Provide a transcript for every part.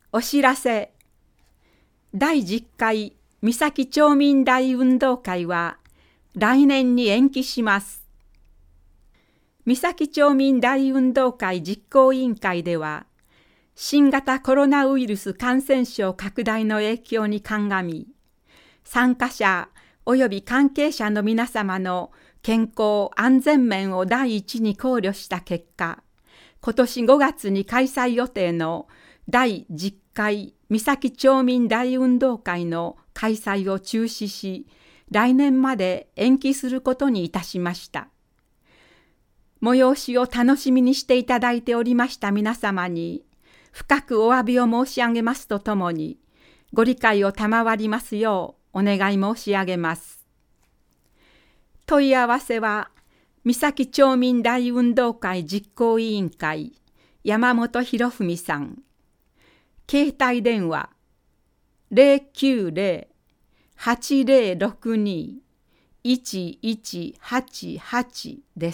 お知らせ。第10回三崎町民大運動会は来年に延期します。三崎町民大運動会実行委員会では、新型コロナウイルス感染症拡大の影響に鑑み、参加者及び関係者の皆様の健康安全面を第一に考慮した結果、今年5月に開催予定の第10回三崎町民大運動会の開催を中止し、来年まで延期することにいたしました。催しを楽しみにしていただいておりました皆様に、深くお詫びを申し上げますとともに、ご理解を賜りますようお願い申し上げます。問い合わせは、三崎町民大運動会実行委員会山本博文さん。携帯電話 090-8062-1188 です。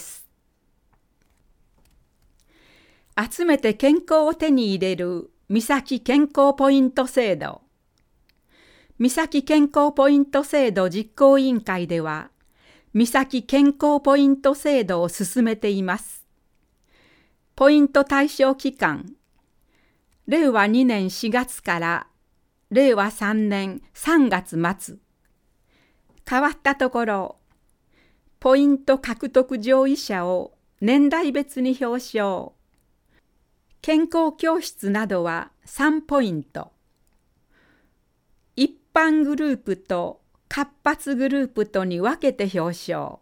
集めて健康を手に入れる三崎健康ポイント制度。三崎健康ポイント制度実行委員会では、三崎健康ポイント制度を進めています。ポイント対象期間、令和2年4月から令和3年3月末。変わったところ、ポイント獲得上位者を年代別に表彰。健康教室などは3ポイント。一般グループと活発グループとに分けて表彰。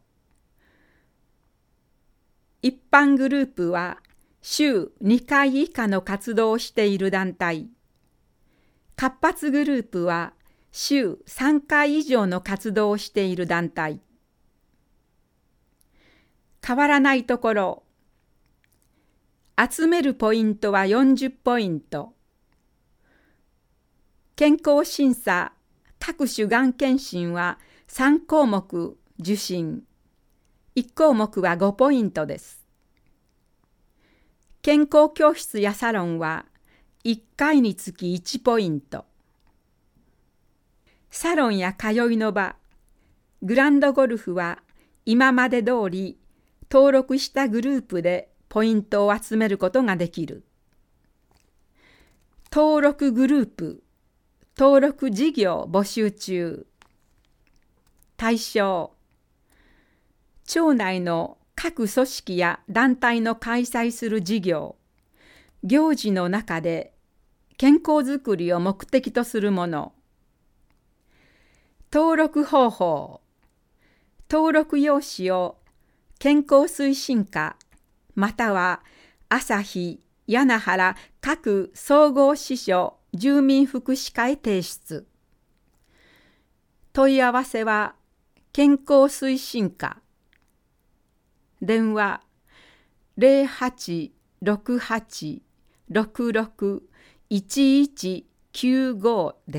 一般グループは週2回以下の活動をしている団体。活発グループは週3回以上の活動をしている団体。変わらないところ、集めるポイントは40ポイント。健康審査、各種がん検診は3項目受診。1項目は5ポイントです。健康教室やサロンは1回につき1ポイント。サロンや通いの場、グランドゴルフは今まで通り登録したグループでポイントを集めることができる。登録グループ、登録事業募集中。対象、町内の各組織や団体の開催する事業、行事の中で健康づくりを目的とするもの。登録方法、登録用紙を健康推進課または旭、柳原各総合支所住民福祉課へ提出。問い合わせは健康推進課。電話 0868661195 です。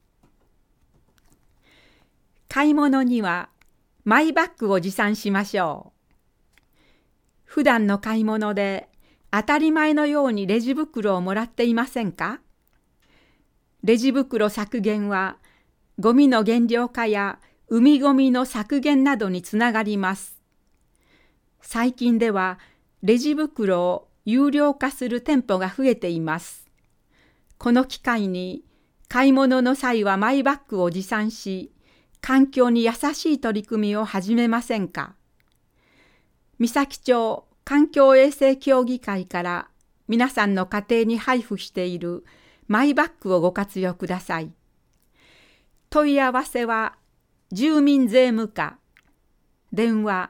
買い物にはマイバッグを持参しましょう。普段の買い物で当たり前のようにレジ袋をもらっていませんか？レジ袋削減はゴミの減量化や海ゴミの削減などにつながります。最近ではレジ袋を有料化する店舗が増えています。この機会に買い物の際はマイバッグを持参し、環境に優しい取り組みを始めませんか？三崎町環境衛生協議会から皆さんの家庭に配布しているマイバッグをご活用ください。問い合わせは住民税務課。電話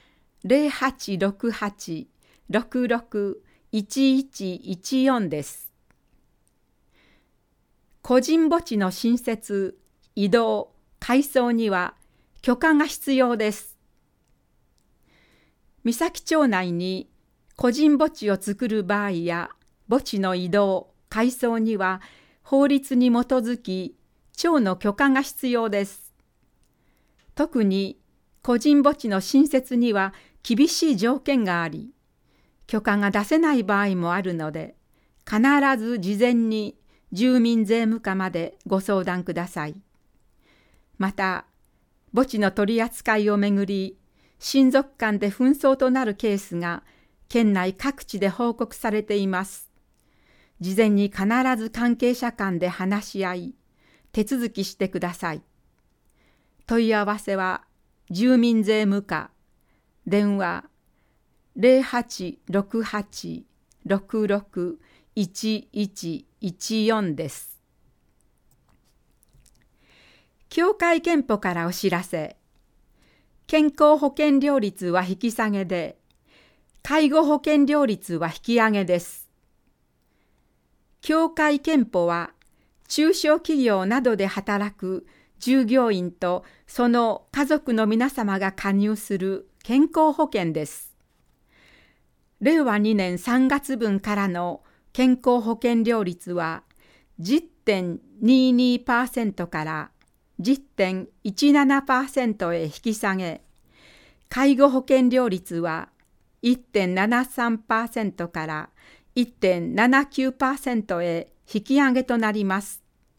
0868-661114 です。個人墓地の新設、移動、改装には許可が必要です。三崎町内に個人墓地を作る場合や墓地の移動、改装には法律に基づき町の許可が必要です。特に個人墓地の新設には厳しい条件があり、許可が出せない場合もあるので、必ず事前に住民税務課までご相談ください。また、墓地の取り扱いをめぐり、親族間で紛争となるケースが県内各地で報告されています。事前に必ず関係者間で話し合い、手続きしてください。問い合わせは住民税務課、電話 0868-66-1114 です。協会憲法からお知らせ。健康保険料率は引き下げで、介護保険料率は引き上げです。協会憲法は、中小企業などで働く従業員とその家族の皆様が加入する健康保険です。令和2年3月分からの健康保険料率は 10.22% から 10.17% へ引き下げ、介護保険料率は 1.73% から 1.79% へ引き上げとなります。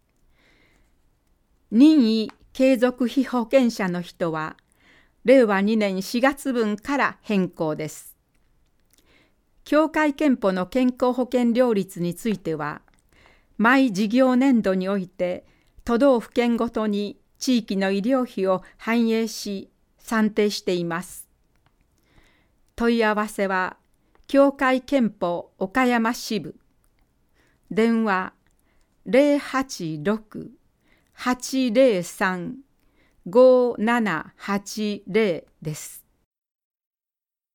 任意継続被保険者の人は、令和2年4月分から変更です。協会憲法の健康保険料率については、毎事業年度において都道府県ごとに地域の医療費を反映し算定しています。問い合わせは、協会憲法岡山支部、電話086-803-5780です。